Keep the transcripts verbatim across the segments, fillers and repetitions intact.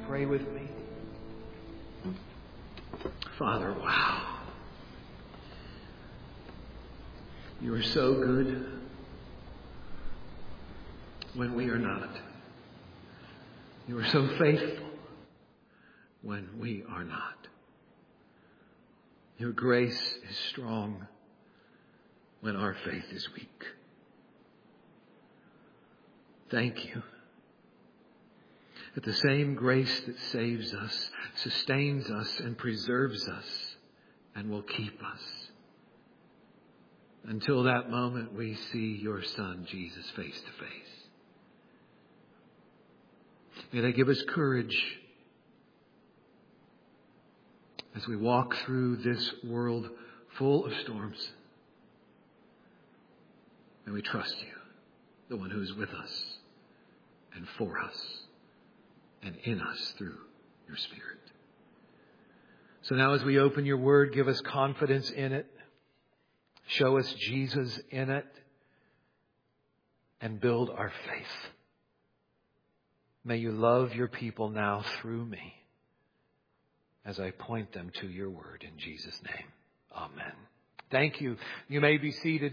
pray with me? Father, wow. You are so good when we are not. You are so faithful when we are not. Your grace is strong when our faith is weak. Thank you that the same grace that saves us, sustains us, and preserves us, and will keep us. Until that moment we see your Son, Jesus, face to face. May that give us courage as we walk through this world full of storms. May we trust you, the one who is with us and for us and in us through your Spirit. So now as we open your word, give us confidence in it. Show us Jesus in it. And build our faith. May you love your people now through me as I point them to your word in Jesus' name. Amen. Thank you. You may be seated.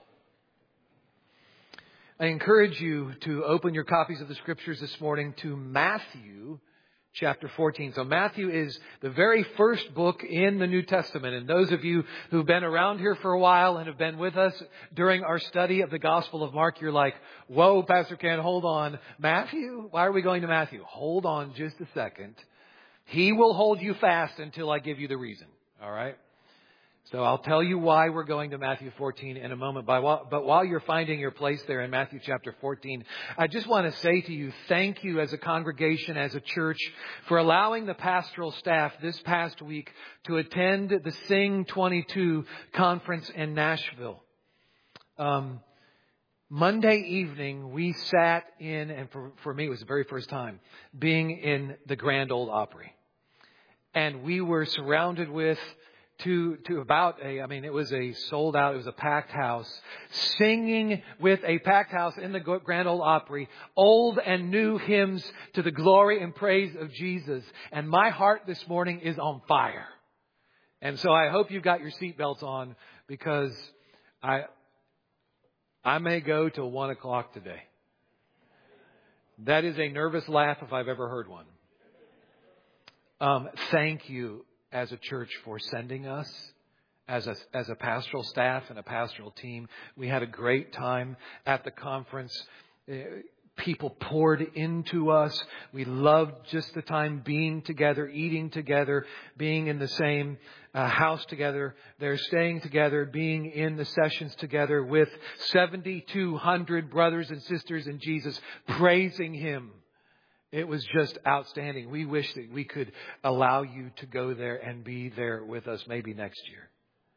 I encourage you to open your copies of the scriptures this morning to Matthew chapter fourteen. So Matthew is the very first book in the New Testament. And those of you who've been around here for a while and have been with us during our study of the Gospel of Mark, you're like, whoa, Pastor Ken, hold on. Matthew? Why are we going to Matthew? Hold on just a second. He will hold you fast until I give you the reason. All right? So I'll tell you why we're going to Matthew fourteen in a moment. But while you're finding your place there in Matthew chapter fourteen, I just want to say to you, thank you as a congregation, as a church, for allowing the pastoral staff this past week to attend the Sing twenty-two conference in Nashville. Um, Monday evening, we sat in, and for, for me it was the very first time, being in the Grand Ole Opry. And we were surrounded with To, to about a, I mean, it was a sold out, it was a packed house, singing with a packed house in the Grand Ole Opry, old and new hymns to the glory and praise of Jesus. And my heart this morning is on fire. And so I hope you've got your seatbelts on, because I, I may go till one o'clock today. That is a nervous laugh if I've ever heard one. Um, thank you as a church for sending us, as a, as a pastoral staff and a pastoral team. We had a great time at the conference. People poured into us. We loved just the time being together, eating together, being in the same uh, house together. They're staying together, being in the sessions together with seventy-two hundred brothers and sisters in Jesus, praising Him. It was just outstanding. We wish that we could allow you to go there and be there with us maybe next year.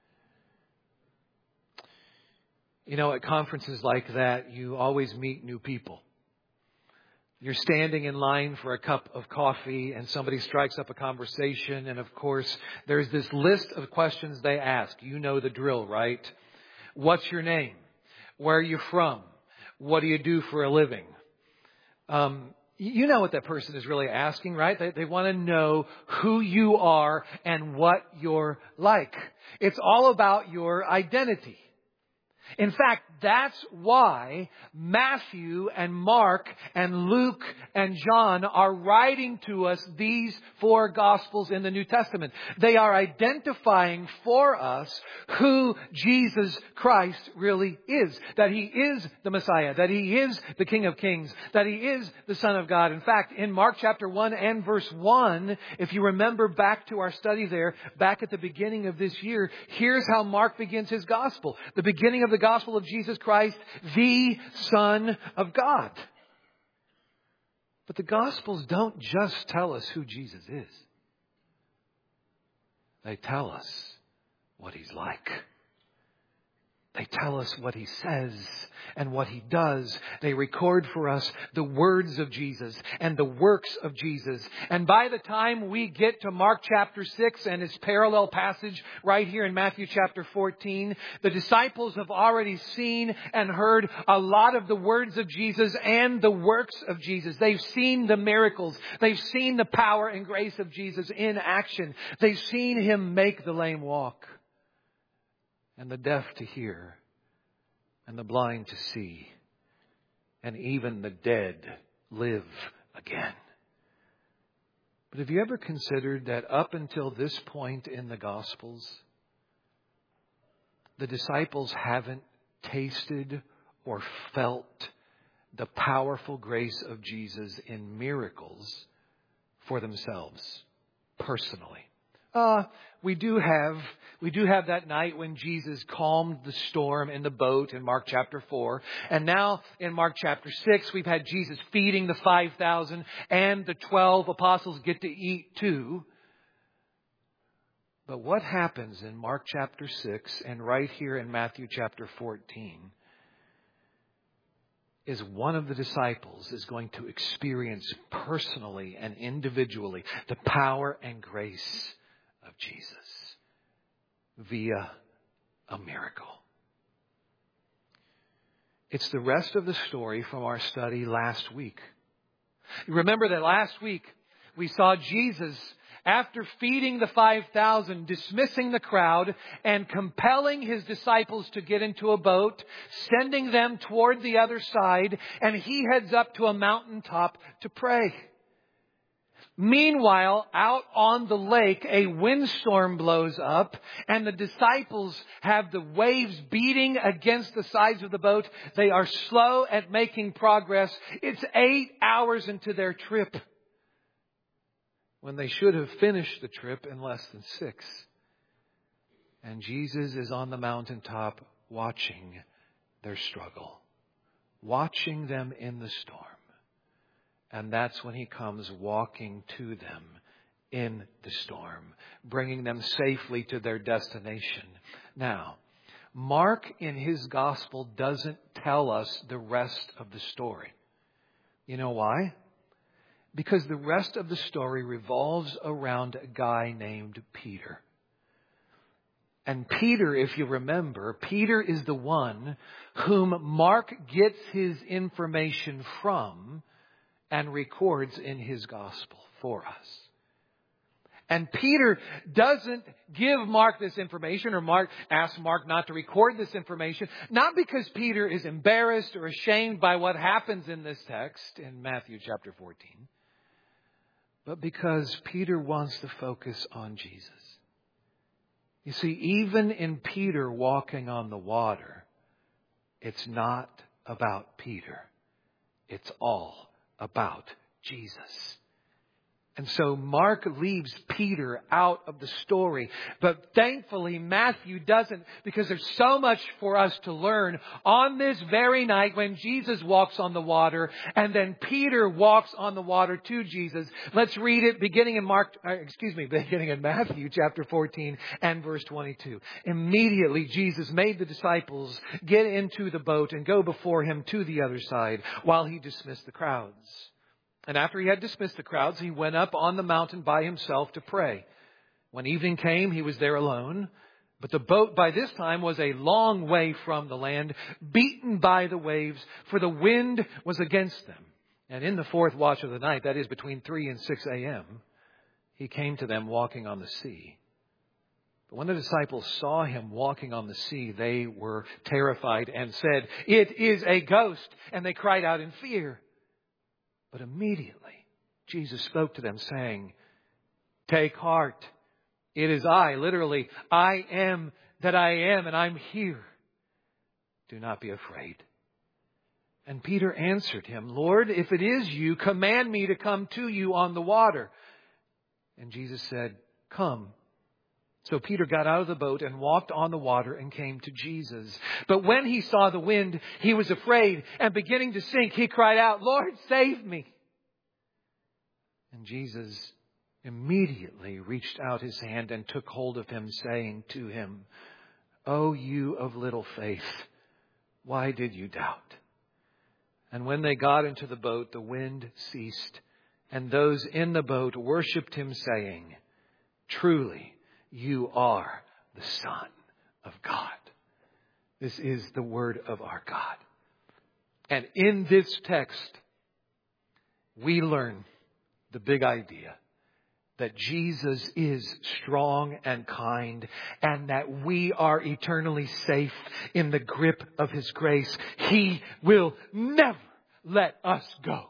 You know, at conferences like that, you always meet new people. You're standing in line for a cup of coffee and somebody strikes up a conversation. And of course, there's this list of questions they ask. You know the drill, right? What's your name? Where are you from? What do you do for a living? Um, You know what that person is really asking, right? They, they want to know who you are and what you're like. It's all about your identity. In fact, that's why Matthew and Mark and Luke and John are writing to us these four Gospels in the New Testament. They are identifying for us who Jesus Christ really is. That He is the Messiah. That He is the King of Kings. That He is the Son of God. In fact, in Mark chapter one and verse one, if you remember back to our study there, back at the beginning of this year, here's how Mark begins his Gospel. The beginning of the Gospel of Jesus Christ, the Son of God. But the Gospels don't just tell us who Jesus is. They tell us what He's like. They tell us what He says and what He does. They record for us the words of Jesus and the works of Jesus. And by the time we get to Mark chapter six and its parallel passage right here in Matthew chapter fourteen, the disciples have already seen and heard a lot of the words of Jesus and the works of Jesus. They've seen the miracles. They've seen the power and grace of Jesus in action. They've seen Him make the lame walk, and the deaf to hear, and the blind to see, and even the dead live again. But have you ever considered that up until this point in the Gospels, the disciples haven't tasted or felt the powerful grace of Jesus in miracles for themselves personally? Uh, we do have, we do have that night when Jesus calmed the storm in the boat in Mark chapter four. And now in Mark chapter six, we've had Jesus feeding the five thousand, and the twelve apostles get to eat too. But what happens in Mark chapter six and right here in Matthew chapter fourteen is one of the disciples is going to experience personally and individually the power and grace of Jesus via a miracle. It's the rest of the story from our study last week. You remember that last week we saw Jesus, after feeding the five thousand, dismissing the crowd and compelling His disciples to get into a boat, sending them toward the other side, and He heads up to a mountaintop to pray. Meanwhile, out on the lake, a windstorm blows up, and the disciples have the waves beating against the sides of the boat. They are slow at making progress. It's eight hours into their trip, when they should have finished the trip in less than six. And Jesus is on the mountaintop watching their struggle, watching them in the storm. And that's when He comes walking to them in the storm, bringing them safely to their destination. Now, Mark in his gospel doesn't tell us the rest of the story. You know why? Because the rest of the story revolves around a guy named Peter. And Peter, if you remember, Peter is the one whom Mark gets his information from and records in his gospel for us. And Peter doesn't give Mark this information, or Mark asks Mark not to record this information, not because Peter is embarrassed or ashamed by what happens in this text in Matthew chapter fourteen, but because Peter wants to focus on Jesus. You see, even in Peter walking on the water, it's not about Peter. It's all about Jesus. And so Mark leaves Peter out of the story. But thankfully, Matthew doesn't, because there's so much for us to learn on this very night when Jesus walks on the water and then Peter walks on the water to Jesus. Let's read it beginning in Mark, uh, excuse me, beginning in Matthew chapter fourteen and verse twenty-two. Immediately, Jesus made the disciples get into the boat and go before Him to the other side while He dismissed the crowds. And after He had dismissed the crowds, He went up on the mountain by Himself to pray. When evening came, He was there alone. But the boat by this time was a long way from the land, beaten by the waves, for the wind was against them. And in the fourth watch of the night, that is between three and six a.m., He came to them walking on the sea. But when the disciples saw Him walking on the sea, they were terrified and said, "It is a ghost!" And they cried out in fear. But immediately Jesus spoke to them saying, "Take heart. It is I," literally, "I am that I am, and I'm here. Do not be afraid." And Peter answered Him, "Lord, if it is You, command me to come to You on the water." And Jesus said, "Come." So Peter got out of the boat and walked on the water and came to Jesus. But when he saw the wind, he was afraid, and beginning to sink, he cried out, "Lord, save me." And Jesus immediately reached out His hand and took hold of him, saying to him, "O you of little faith, why did you doubt?" And when they got into the boat, the wind ceased, and those in the boat worshipped him, saying, "Truly, you are the Son of God." This is the word of our God. And in this text, we learn the big idea that Jesus is strong and kind, and that we are eternally safe in the grip of His grace. He will never let us go.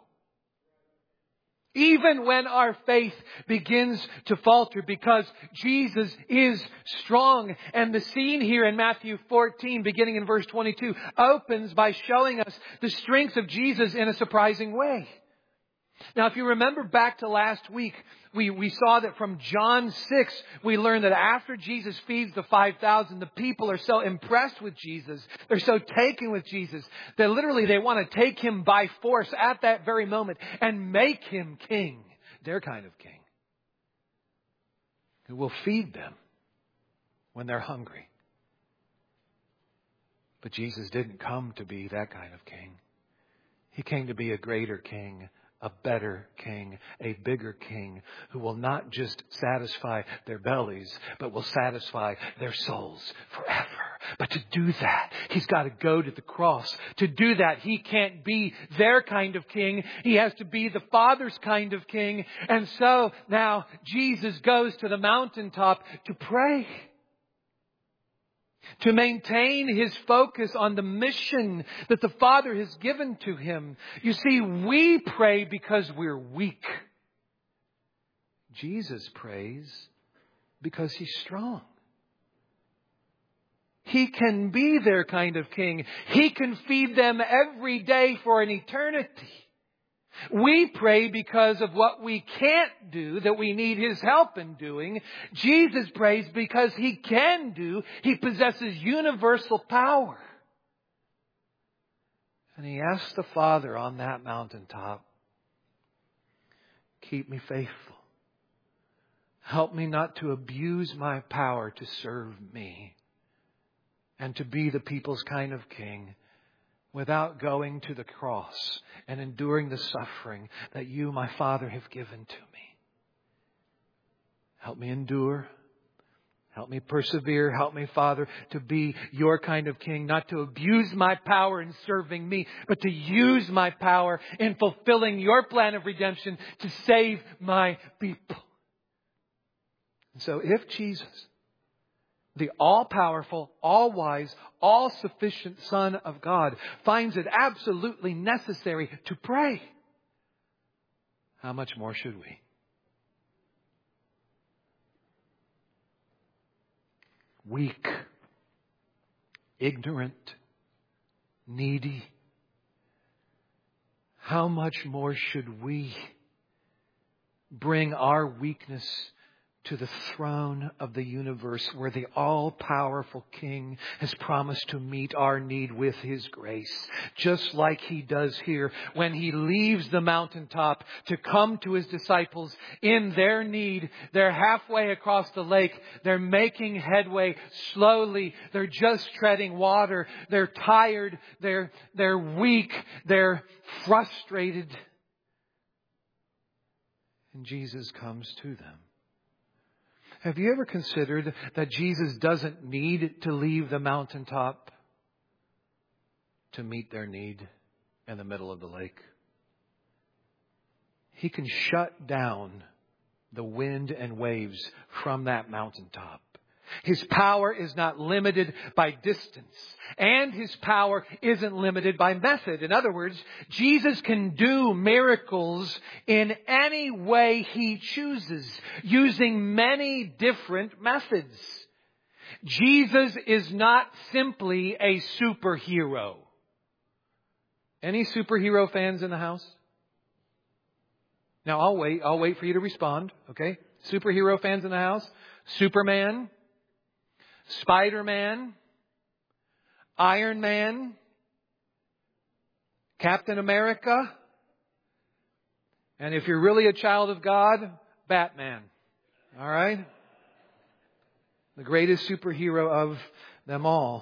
Even when our faith begins to falter, because Jesus is strong. And the scene here in Matthew fourteen, beginning in verse twenty-two, opens by showing us the strength of Jesus in a surprising way. Now, if you remember back to last week, we, we saw that from John six, we learned that after Jesus feeds the five thousand, the people are so impressed with Jesus, they're so taken with Jesus, that literally they want to take Him by force at that very moment and make Him king, their kind of king, who will feed them when they're hungry. But Jesus didn't come to be that kind of king. He came to be a greater king, a better king, a bigger king, who will not just satisfy their bellies, but will satisfy their souls forever. But to do that, He's got to go to the cross. To do that, He can't be their kind of king. He has to be the Father's kind of king. And so now Jesus goes to the mountaintop to pray, to maintain His focus on the mission that the Father has given to Him. You see, we pray because we're weak. Jesus prays because He's strong. He can be their kind of king. He can feed them every day for an eternity. We pray because of what we can't do, that we need His help in doing. Jesus prays because He can do. He possesses universal power. And He asks the Father on that mountaintop, "Keep me faithful. Help me not to abuse my power to serve me and to be the people's kind of king, without going to the cross and enduring the suffering that You, my Father, have given to me. Help me endure. Help me persevere. Help me, Father, to be Your kind of king, not to abuse my power in serving me, but to use my power in fulfilling Your plan of redemption to save my people." And so if Jesus, the all-powerful, all-wise, all-sufficient Son of God, finds it absolutely necessary to pray, how much more should we? Weak, ignorant, needy. How much more should we bring our weakness to the throne of the universe, where the all-powerful King has promised to meet our need with His grace, just like He does here when He leaves the mountaintop to come to His disciples in their need. They're halfway across the lake. They're making headway slowly. They're just treading water. They're tired. They're, they're weak. They're frustrated. And Jesus comes to them. Have you ever considered that Jesus doesn't need to leave the mountaintop to meet their need in the middle of the lake? He can shut down the wind and waves from that mountaintop. His power is not limited by distance, and His power isn't limited by method. In other words, Jesus can do miracles in any way He chooses, using many different methods. Jesus is not simply a superhero. Any superhero fans in the house? Now I'll wait. I'll wait for you to respond. Okay? Superhero fans in the house? Superman, Spider-Man, Iron Man, Captain America, and if you're really a child of God, Batman. All right? The greatest superhero of them all.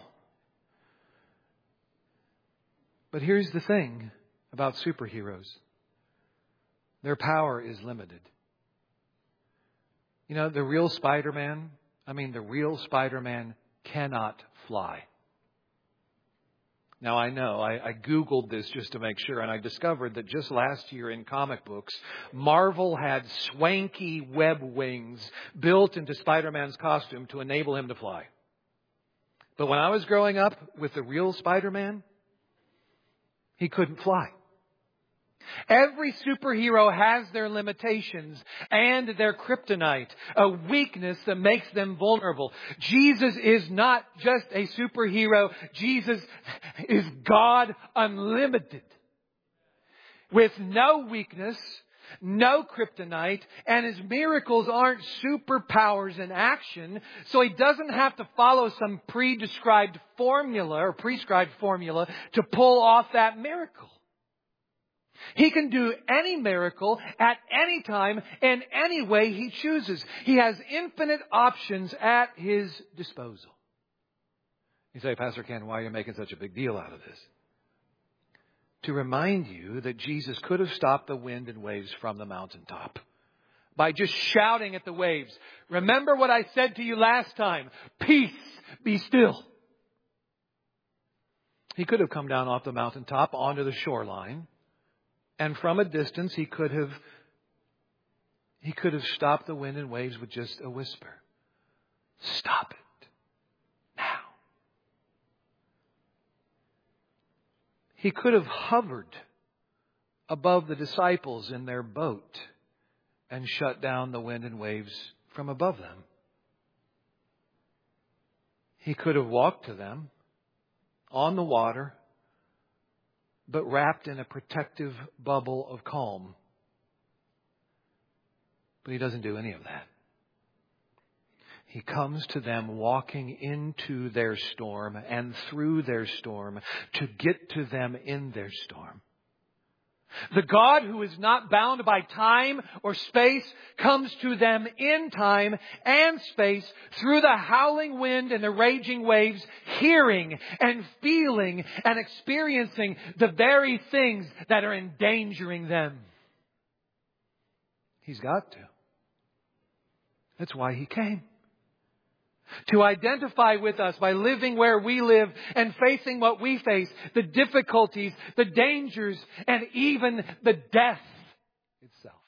But here's the thing about superheroes. Their power is limited. You know, the real Spider-Man, I mean, the real Spider-Man cannot fly. Now, I know, I, I Googled this just to make sure, and I discovered that just last year in comic books, Marvel had swanky web wings built into Spider-Man's costume to enable him to fly. But when I was growing up with the real Spider-Man, he couldn't fly. Every superhero has their limitations and their kryptonite, a weakness that makes them vulnerable. Jesus is not just a superhero. Jesus is God unlimited, with no weakness, no kryptonite, and His miracles aren't superpowers in action, so He doesn't have to follow some pre-described formula or prescribed formula to pull off that miracle. He can do any miracle at any time in any way He chooses. He has infinite options at His disposal. You say, Pastor Ken, why are you making such a big deal out of this? To remind you that Jesus could have stopped the wind and waves from the mountaintop by just shouting at the waves, remember what I said to you last time, peace, be still. He could have come down off the mountaintop onto the shoreline, and from a distance he could have he could have stopped the wind and waves with just a whisper. Stop it now. He could have hovered above the disciples in their boat and shut down the wind and waves from above them. He could have walked to them on the water, but wrapped in a protective bubble of calm. But He doesn't do any of that. He comes to them walking into their storm and through their storm to get to them in their storm. The God who is not bound by time or space comes to them in time and space through the howling wind and the raging waves, hearing and feeling and experiencing the very things that are endangering them. He's got to. That's why He came. To identify with us by living where we live and facing what we face, the difficulties, the dangers, and even the death itself.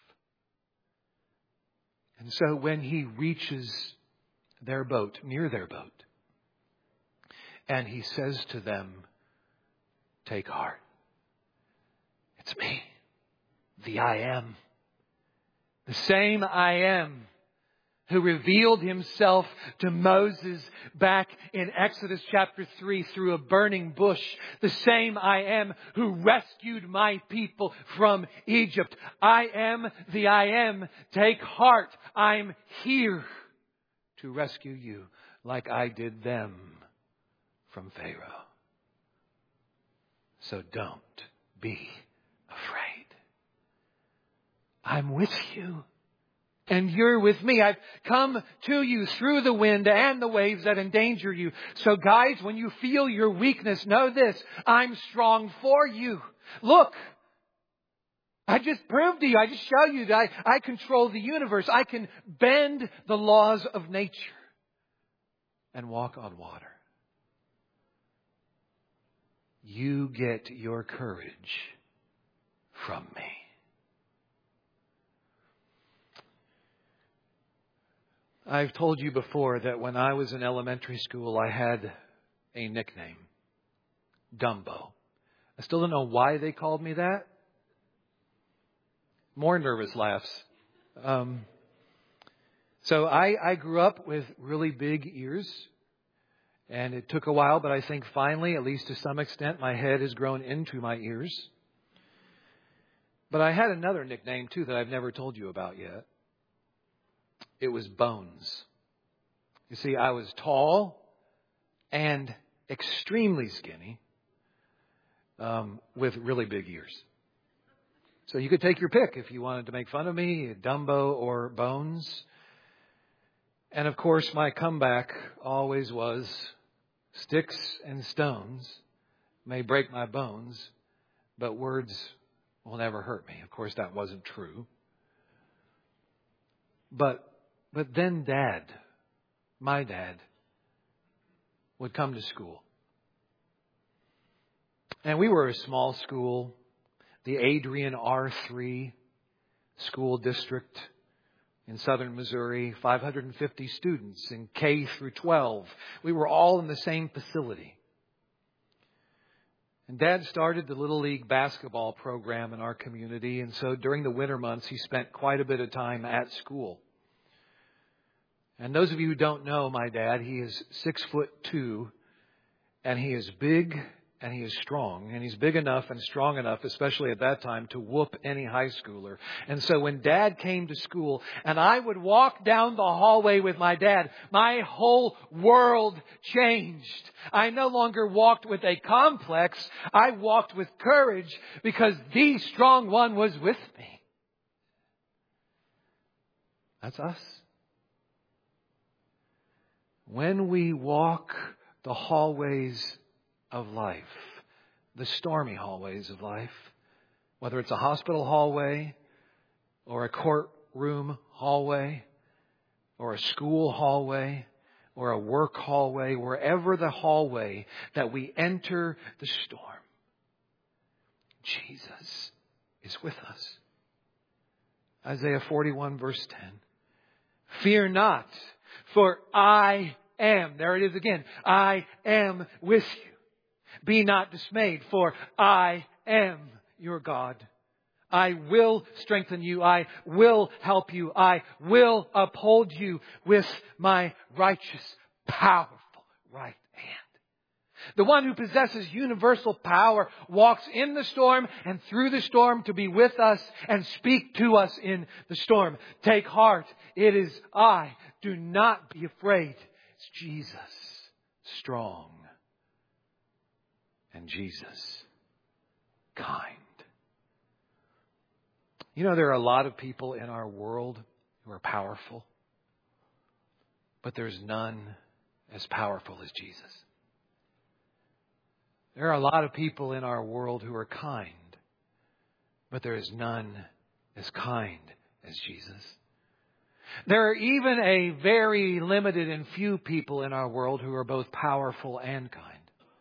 And so when He reaches their boat, near their boat, and He says to them, take heart. It's me, the I Am. The same I Am who revealed Himself to Moses back in Exodus chapter three through a burning bush. The same I Am who rescued my people from Egypt. I am the I Am. Take heart. I'm here to rescue you like I did them from Pharaoh. So don't be afraid. I'm with you. And you're with me. I've come to you through the wind and the waves that endanger you. So guys, when you feel your weakness, know this. I'm strong for you. Look, I just proved to you. I just show you that I, I control the universe. I can bend the laws of nature and walk on water. You get your courage from me. I've told you before that when I was in elementary school, I had a nickname, Dumbo. I still don't know why they called me that. More nervous laughs. Um, so I, I grew up with really big ears, and it took a while, but I think finally, at least to some extent, my head has grown into my ears. But I had another nickname, too, that I've never told you about yet. It was Bones. You see, I was tall and extremely skinny um, with really big ears. So you could take your pick if you wanted to make fun of me, Dumbo or Bones. And of course, my comeback always was Sticks and stones may break my bones, but words will never hurt me. Of course, that wasn't true. But, but then Dad, my dad, would come to school. And we were a small school, the Adrian R three school district in southern Missouri, five hundred fifty students in K through twelve. We were all in the same facility. And Dad started the Little League basketball program in our community. And so during the winter months, he spent quite a bit of time at school. And those of you who don't know my dad, he is six foot two, and he is big and he is strong. And he's big enough and strong enough, especially at that time, to whoop any high schooler. And so when Dad came to school and I would walk down the hallway with my dad, my whole world changed. I no longer walked with a complex. I walked with courage because the strong one was with me. That's us. When we walk the hallways of life, the stormy hallways of life, whether it's a hospital hallway or a courtroom hallway or a school hallway or a work hallway, wherever the hallway that we enter the storm, Jesus is with us. Isaiah forty-one verse ten. Fear not, for I am, there it is again, I am with you. Be not dismayed, for I am your God. I will strengthen you. I will help you. I will uphold you with my righteous, powerful right hand. The one who possesses universal power walks in the storm and through the storm to be with us and speak to us in the storm. Take heart. It is I. Do not be afraid. It's Jesus, strong, and Jesus, kind. You know, there are a lot of people in our world who are powerful, but there's none as powerful as Jesus. There are a lot of people in our world who are kind, but there is none as kind as Jesus. There are even a very limited and few people in our world who are both powerful and kind.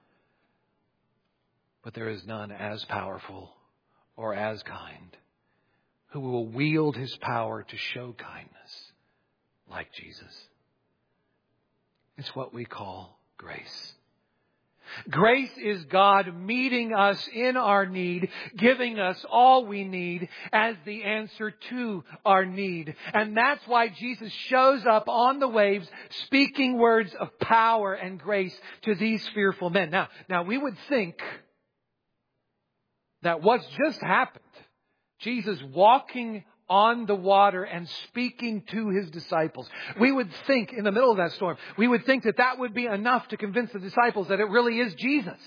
But there is none as powerful or as kind who will wield His power to show kindness like Jesus. It's what we call grace. Grace is God meeting us in our need, giving us all we need as the answer to our need. And that's why Jesus shows up on the waves speaking words of power and grace to these fearful men. Now, now we would think that what's just happened, Jesus walking on the water and speaking to His disciples. We would think in the middle of that storm, we would think that that would be enough to convince the disciples that it really is Jesus.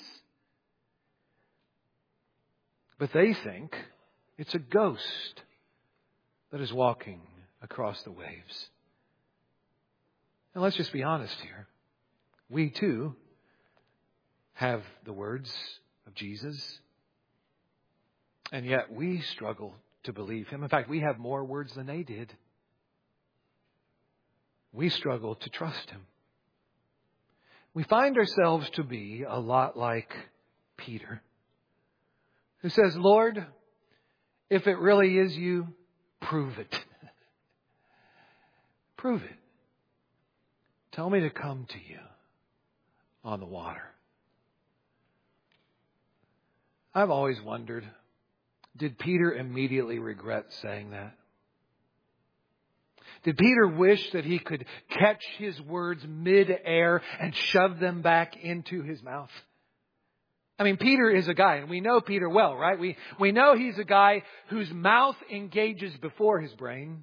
But they think it's a ghost that is walking across the waves. And let's just be honest here. We too have the words of Jesus, and yet we struggle to believe Him. In fact, we have more words than they did. We struggle to trust Him. We find ourselves to be a lot like Peter, who says, Lord, if it really is you, prove it. Prove it. Tell me to come to you on the water. I've always wondered, did Peter immediately regret saying that? Did Peter wish that he could catch his words mid-air and shove them back into his mouth? I mean, Peter is a guy, and we know Peter well, right? We, we know he's a guy whose mouth engages before his brain.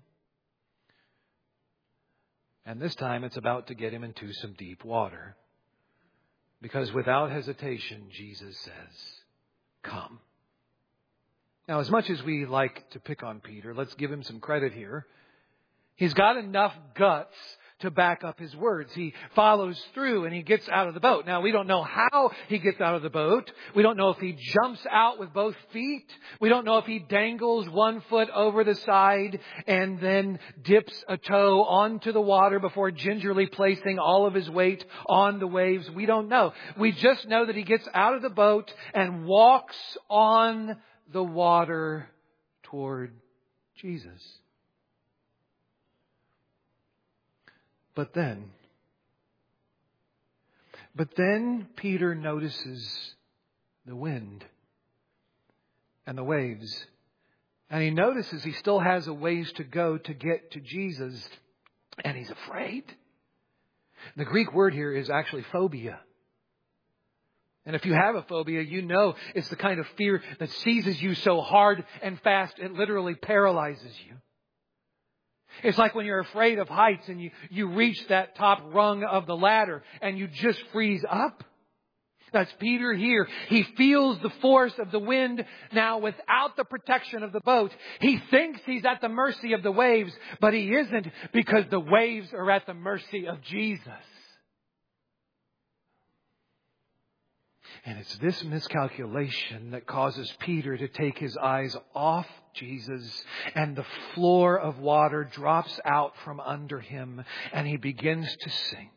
And this time it's about to get him into some deep water. Because without hesitation, Jesus says, come. Now, as much as we like to pick on Peter, let's give him some credit here. He's got enough guts to back up his words. He follows through and he gets out of the boat. Now, we don't know how he gets out of the boat. We don't know if he jumps out with both feet. We don't know if he dangles one foot over the side and then dips a toe onto the water before gingerly placing all of his weight on the waves. We don't know. We just know that he gets out of the boat and walks on the water toward Jesus. But then, but then Peter notices the wind and the waves. And he notices he still has a ways to go to get to Jesus. And he's afraid. The Greek word here is actually phobia. And if you have a phobia, you know it's the kind of fear that seizes you so hard and fast it literally paralyzes you. It's like when you're afraid of heights and you, you reach that top rung of the ladder and you just freeze up. That's Peter here. He feels the force of the wind now without the protection of the boat. He thinks he's at the mercy of the waves, but he isn't, because the waves are at the mercy of Jesus. And it's this miscalculation that causes Peter to take his eyes off Jesus, and the floor of water drops out from under him and he begins to sink.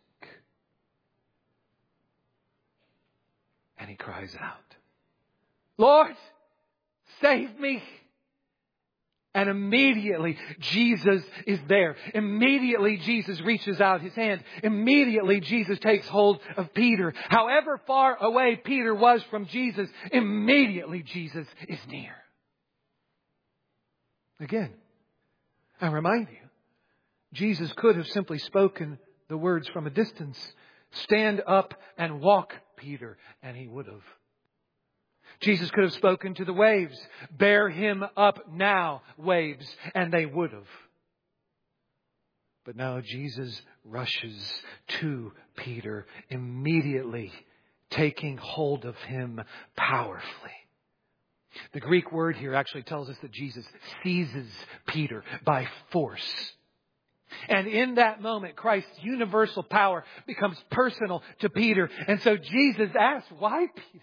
And he cries out, "Lord, save me." And immediately Jesus is there. Immediately Jesus reaches out his hand. Immediately Jesus takes hold of Peter. However far away Peter was from Jesus, immediately Jesus is near. Again, I remind you, Jesus could have simply spoken the words from a distance. "Stand up and walk, Peter," and he would have. Jesus could have spoken to the waves. "Bear him up now, waves," and they would have. But now Jesus rushes to Peter immediately, taking hold of him powerfully. The Greek word here actually tells us that Jesus seizes Peter by force. And in that moment, Christ's universal power becomes personal to Peter. And so Jesus asks, "Why, Peter?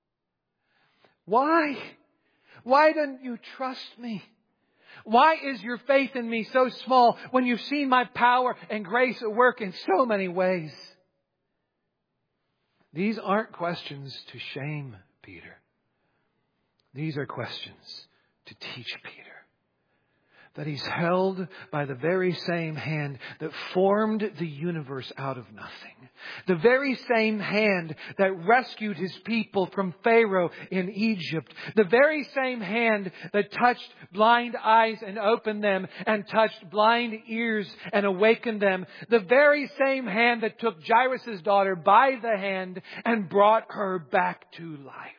Why? Why don't you trust me? Why is your faith in me so small when you've seen my power and grace at work in so many ways?" These aren't questions to shame Peter. These are questions to teach Peter that he's held by the very same hand that formed the universe out of nothing. The very same hand that rescued his people from Pharaoh in Egypt. The very same hand that touched blind eyes and opened them, and touched blind ears and awakened them. The very same hand that took Jairus' daughter by the hand and brought her back to life.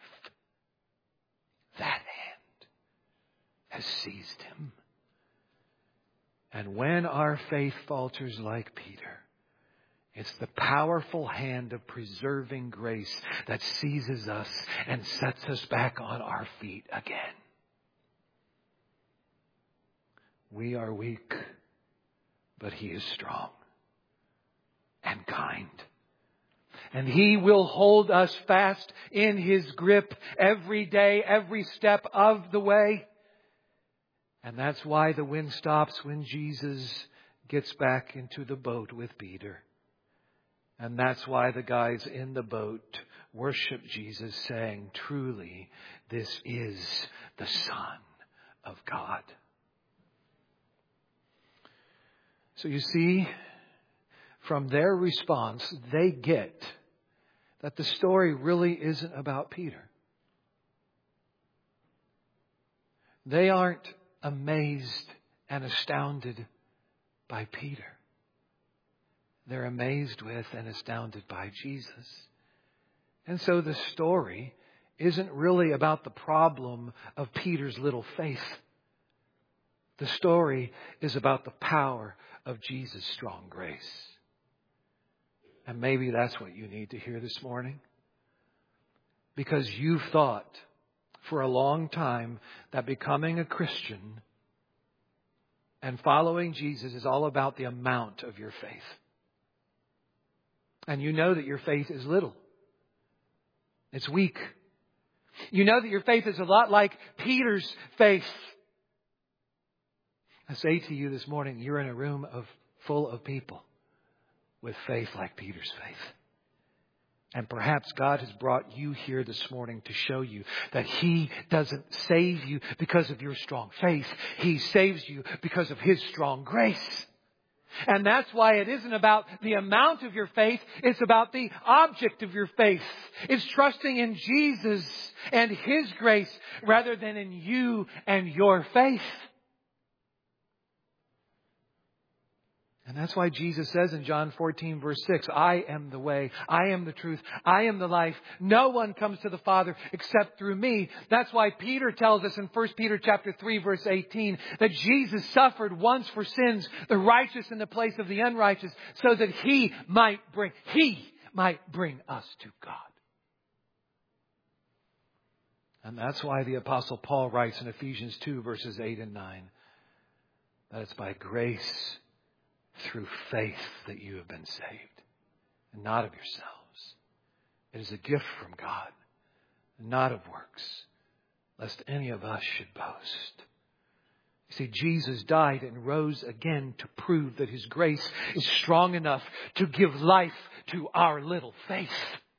That hand has seized him. And when our faith falters like Peter, it's the powerful hand of preserving grace that seizes us and sets us back on our feet again. We are weak, but He is strong and kind. And He will hold us fast in His grip every day, every step of the way. And that's why the wind stops when Jesus gets back into the boat with Peter. And that's why the guys in the boat worship Jesus, saying, "Truly, this is the Son of God." So you see, from their response, they get that the story really isn't about Peter. They aren't amazed and astounded by Peter. They're amazed with and astounded by Jesus. And so the story isn't really about the problem of Peter's little faith. The story is about the power of Jesus' strong grace. And maybe that's what you need to hear this morning. Because you've thought for a long time that becoming a Christian and following Jesus is all about the amount of your faith. And you know that your faith is little. It's weak. You know that your faith is a lot like Peter's faith. I say to you this morning, you're in a room of full of people with faith like Peter's faith. And perhaps God has brought you here this morning to show you that He doesn't save you because of your strong faith. He saves you because of His strong grace. And that's why it isn't about the amount of your faith. It's about the object of your faith. It's trusting in Jesus and His grace rather than in you and your faith. And that's why Jesus says in John fourteen verse six, I am the way, I am the truth, I am the life. No one comes to the Father except through me. That's why Peter tells us in First Peter chapter three verse eighteen that Jesus suffered once for sins, the righteous in the place of the unrighteous, so that He might bring, He might bring us to God. And that's why the Apostle Paul writes in Ephesians two verses eight and nine that it's by grace through faith that you have been saved, and not of yourselves. It is a gift from God, not of works, lest any of us should boast. You see, Jesus died and rose again to prove that His grace is strong enough to give life to our little faith.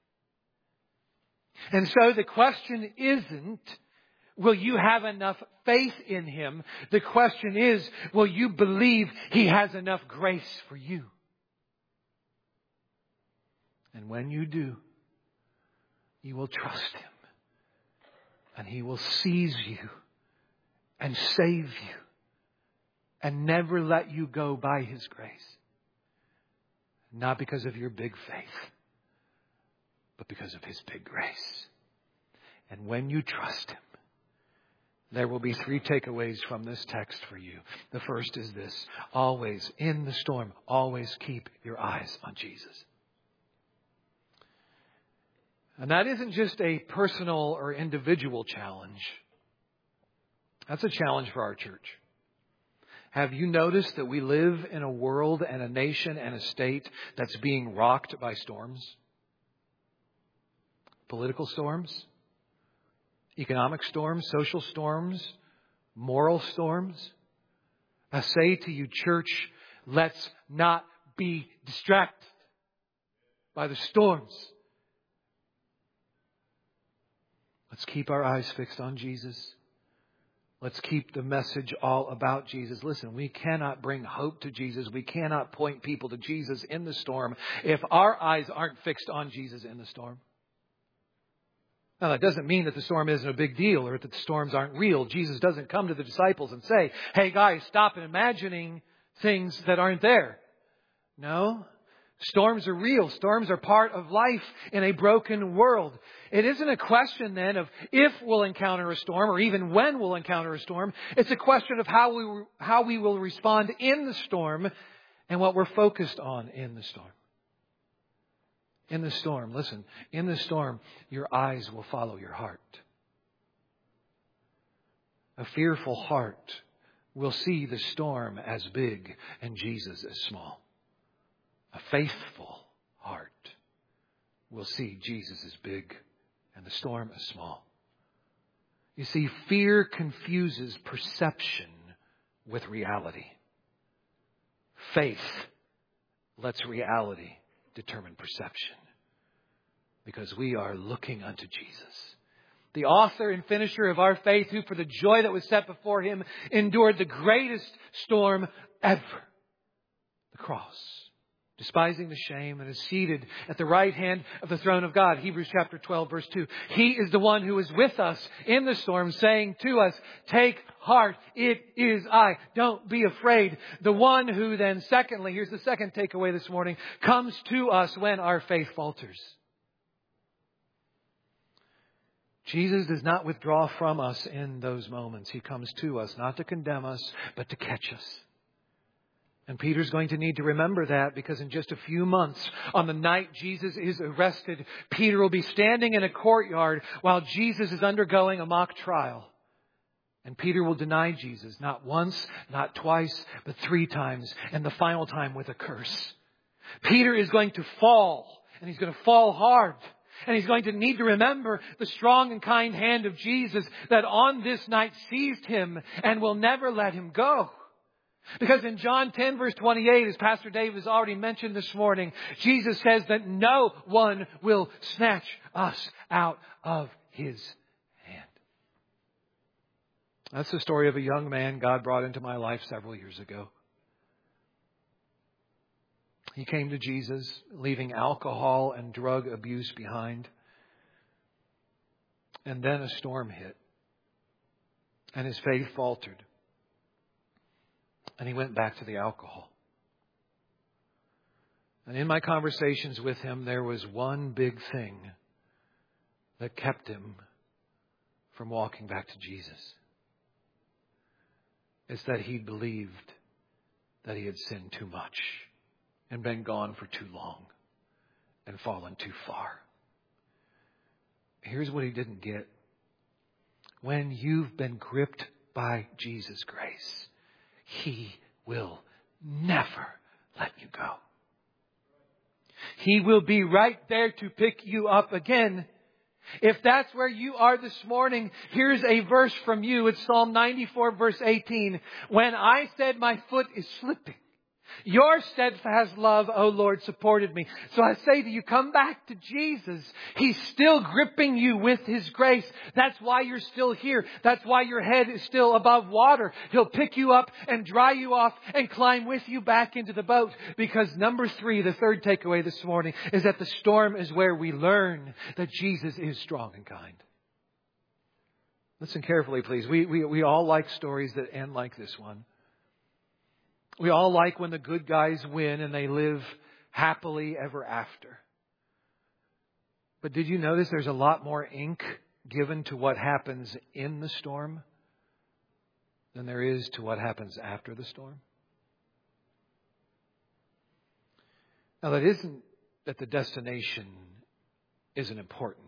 And so the question isn't, will you have enough faith in Him? The question is, will you believe He has enough grace for you? And when you do, you will trust Him. And He will seize you and save you and never let you go by His grace. Not because of your big faith, but because of His big grace. And when you trust Him, there will be three takeaways from this text for you. The first is this: always, in the storm, always keep your eyes on Jesus. And that isn't just a personal or individual challenge. That's a challenge for our church. Have you noticed that we live in a world and a nation and a state that's being rocked by storms? Political storms? Economic storms, social storms, moral storms. I say to you, church, let's not be distracted by the storms. Let's keep our eyes fixed on Jesus. Let's keep the message all about Jesus. Listen, we cannot bring hope to Jesus. We cannot point people to Jesus in the storm if our eyes aren't fixed on Jesus in the storm. Now, that doesn't mean that the storm isn't a big deal or that the storms aren't real. Jesus doesn't come to the disciples and say, hey guys, stop imagining things that aren't there. No, storms are real. Storms are part of life in a broken world. It isn't a question then of if we'll encounter a storm or even when we'll encounter a storm. It's a question of how we, how we will respond in the storm and what we're focused on in the storm. In the storm, listen, in the storm, your eyes will follow your heart. A fearful heart will see the storm as big and Jesus as small. A faithful heart will see Jesus as big and the storm as small. You see, fear confuses perception with reality. Faith lets reality determine perception, because we are looking unto Jesus, the author and finisher of our faith, who for the joy that was set before Him endured the greatest storm ever, the cross, despising the shame, and is seated at the right hand of the throne of God. Hebrews chapter twelve verse two. He is the one who is with us in the storm, saying to us, take heart, it is I. Don't be afraid. The one who then, secondly, here's the second takeaway this morning, comes to us when our faith falters. Jesus does not withdraw from us in those moments. He comes to us, not to condemn us, but to catch us. And Peter's going to need to remember that, because in just a few months, on the night Jesus is arrested, Peter will be standing in a courtyard while Jesus is undergoing a mock trial. And Peter will deny Jesus, not once, not twice, but three times, and the final time with a curse. Peter is going to fall, and he's going to fall hard. And he's going to need to remember the strong and kind hand of Jesus that on this night seized him and will never let him go. Because in John ten verse twenty-eight, as Pastor Dave has already mentioned this morning, Jesus says that no one will snatch us out of His hand. That's the story of a young man God brought into my life several years ago. He came to Jesus, leaving alcohol and drug abuse behind. And then a storm hit. And his faith faltered. And he went back to the alcohol. And in my conversations with him, there was one big thing that kept him from walking back to Jesus. It's that he believed that he had sinned too much and been gone for too long and fallen too far. Here's what he didn't get. When you've been gripped by Jesus' grace, He will never let you go. He will be right there to pick you up again. If that's where you are this morning, here's a verse from you. It's Psalm ninety-four verse eighteen. When I said my foot is slipping, Your steadfast love, O Lord, supported me. So I say to you, come back to Jesus. He's still gripping you with His grace. That's why you're still here. That's why your head is still above water. He'll pick you up and dry you off and climb with you back into the boat. Because number three, the third takeaway this morning, is that the storm is where we learn that Jesus is strong and kind. Listen carefully, please. We, we, we all like stories that end like this one. We all like when the good guys win and they live happily ever after. But did you notice there's a lot more ink given to what happens in the storm than there is to what happens after the storm? Now, that isn't that the destination isn't important.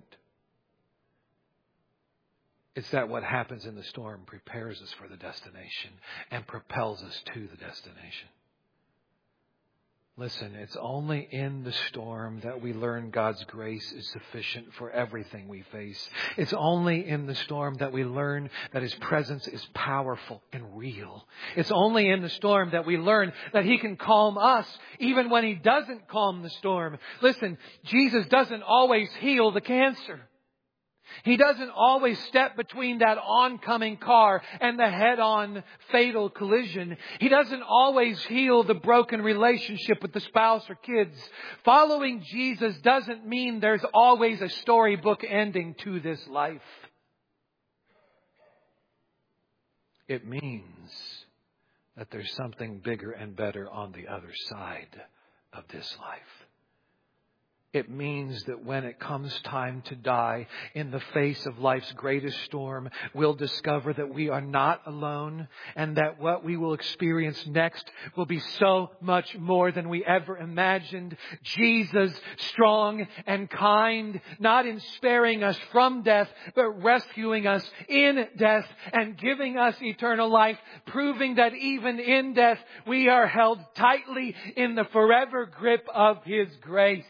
It's that what happens in the storm prepares us for the destination and propels us to the destination. Listen, it's only in the storm that we learn God's grace is sufficient for everything we face. It's only in the storm that we learn that His presence is powerful and real. It's only in the storm that we learn that He can calm us even when He doesn't calm the storm. Listen, Jesus doesn't always heal the cancer. He doesn't always step between that oncoming car and the head-on fatal collision. He doesn't always heal the broken relationship with the spouse or kids. Following Jesus doesn't mean there's always a storybook ending to this life. It means that there's something bigger and better on the other side of this life. It means that when it comes time to die in the face of life's greatest storm, we'll discover that we are not alone and that what we will experience next will be so much more than we ever imagined. Jesus, strong and kind, not in sparing us from death, but rescuing us in death and giving us eternal life, proving that even in death we are held tightly in the forever grip of His grace.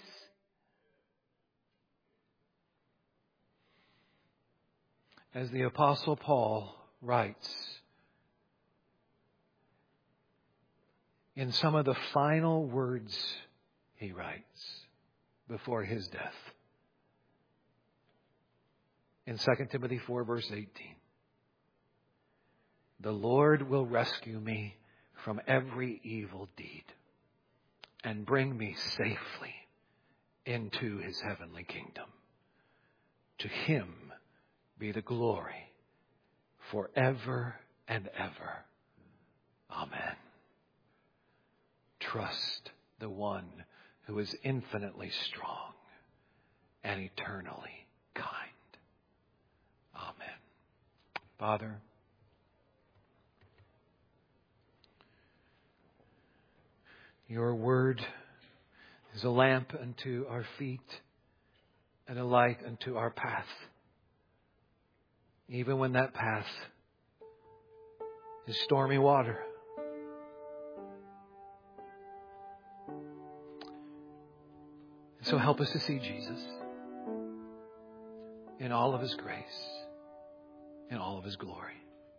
As the Apostle Paul writes, in some of the final words he writes before his death, in Second Timothy four verse eighteen, the Lord will rescue me from every evil deed and bring me safely into His heavenly kingdom. To Him be the glory forever and ever. Amen. Trust the one who is infinitely strong and eternally kind. Amen. Father, Your word is a lamp unto our feet and a light unto our path. Even when that path is stormy water. So help us to see Jesus in all of His grace, in all of His glory.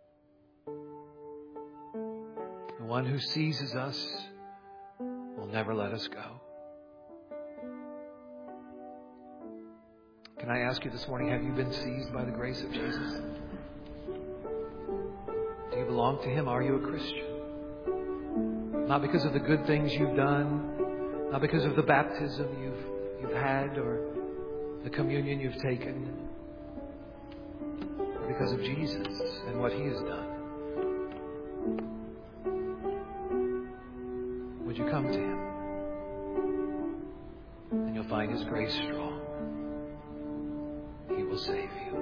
The one who seizes us will never let us go. Can I ask you this morning, have you been seized by the grace of Jesus? Do you belong to Him? Are you a Christian? Not because of the good things you've done, not because of the baptism you've you've had or the communion you've taken, but because of Jesus and what He has done. Would you come to Him? And you'll find His grace strong. He will save you.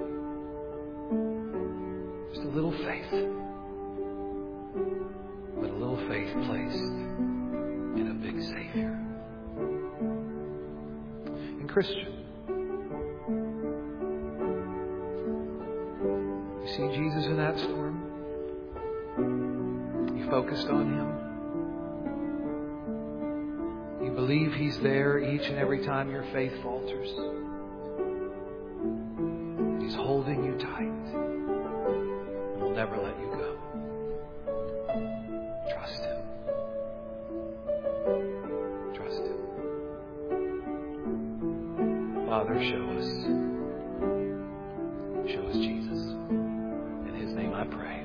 Just a little faith. But a little faith placed in a big Savior. And Christian, you see Jesus in that storm? You focused on Him? You believe He's there each and every time your faith falters? He's holding you tight and will never let you go. Trust Him. Trust Him. Father, show us. Show us Jesus. In His name I pray.